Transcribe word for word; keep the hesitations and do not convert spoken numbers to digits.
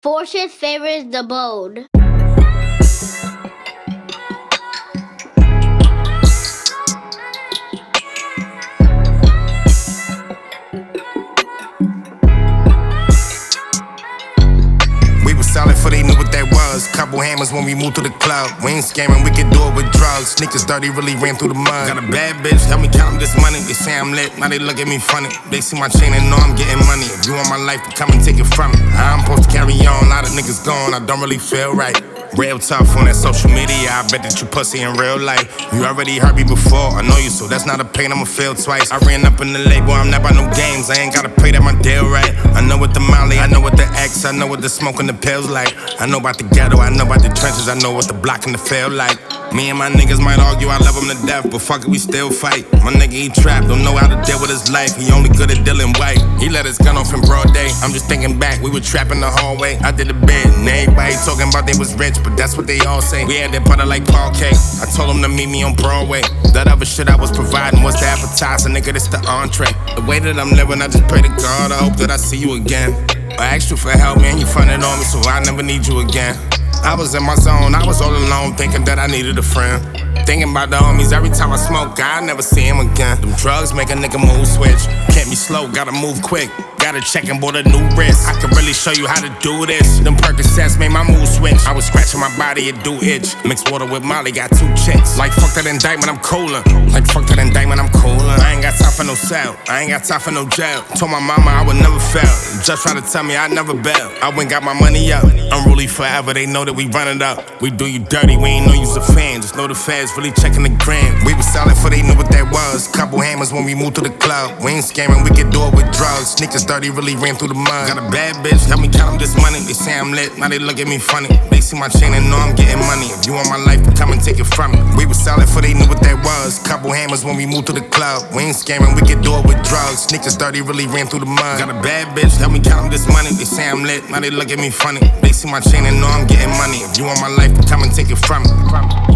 Fortune favors the bold. Solid for they knew what that was. Couple hammers when we moved to the club. We ain't scamming, we can do it with drugs. Sneakers dirty, really ran through the mud. Got a bad bitch, help me count this money. They say I'm lit, now they look at me funny. They see my chain and know I'm getting money. If you want my life, then come and take it from me. I'm supposed to carry on, a lot of niggas gone, I don't really feel right. Real tough on that social media, I bet that you pussy in real life. You already heard me before, I know you, so that's not a pain, I'ma feel twice. I ran up in the label, I'm not by no games, I ain't gotta pay that my deal right. I know what the Molly, I know what the X, I know what the smoke and the pills like. I know about the ghetto, I know about the trenches, I know what the block and the field like. Me and my niggas might argue, I love him to death, but fuck it, we still fight. My nigga, he trapped, don't know how to deal with his life. He only good at dealing white. He let his gun off in broad day. I'm just thinking back, we were trapped in the hallway. I did a bid, and everybody talking about they was rich, but that's what they all say. We had that butter like Paul K. I told him to meet me on Broadway. That other shit I was providing was the appetizer, nigga, this the entree. The way that I'm living, I just pray to God, I hope that I see you again. I asked you for help, man, you fronted on me, so I never need you again. I was in my zone, I was all alone, thinking that I needed a friend. Thinking about the homies, every time I smoke, I never see him again. Them drugs make a nigga mood switch. Can't be slow, gotta move quick. Gotta check and bought a new wrist. I can really show you how to do this. Them Percocets made my mood switch. I was scratching my body, it do itch. Mixed water with Molly, got two chicks. Like fuck that indictment, I'm cooler. Like fuck that indictment, I'm cooler. I ain't got time for no cell, I ain't got time for no jail. Told my mama I would never fail. Just try to tell me I never bail. I went got my money up. Unruly forever, they know that we run it up. We do you dirty, we ain't know you's a fan. Just know the feds really checking the gram. We was solid for they knew what that was. Couple hammers when we moved to the club. We ain't scamming, we can do it with drugs. Sneakers dirty, really ran through the mud. Got a bad bitch, help me count this money. They say I'm lit, now they look at me funny. They see my chain and know I'm getting money. If you want my life, then come and take it from me. We was solid for they knew what that was. Couple hammers when we moved to the club. We ain't scamming, we can do it with drugs. Sneakers dirty, really ran through the mud. Got a bad bitch, help me count this money. They say I'm lit, now they look at me funny. They see my chain and know I'm getting money. If you want my life, then come and take it from me.